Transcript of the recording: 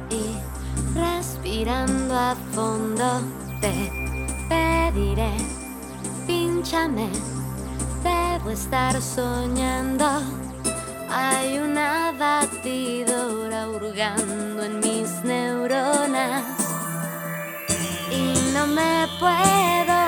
Y respirando a fondo te pediré, pínchame, debo estar soñando. Hay una batidora hurgando en mis neuronas y no me puedo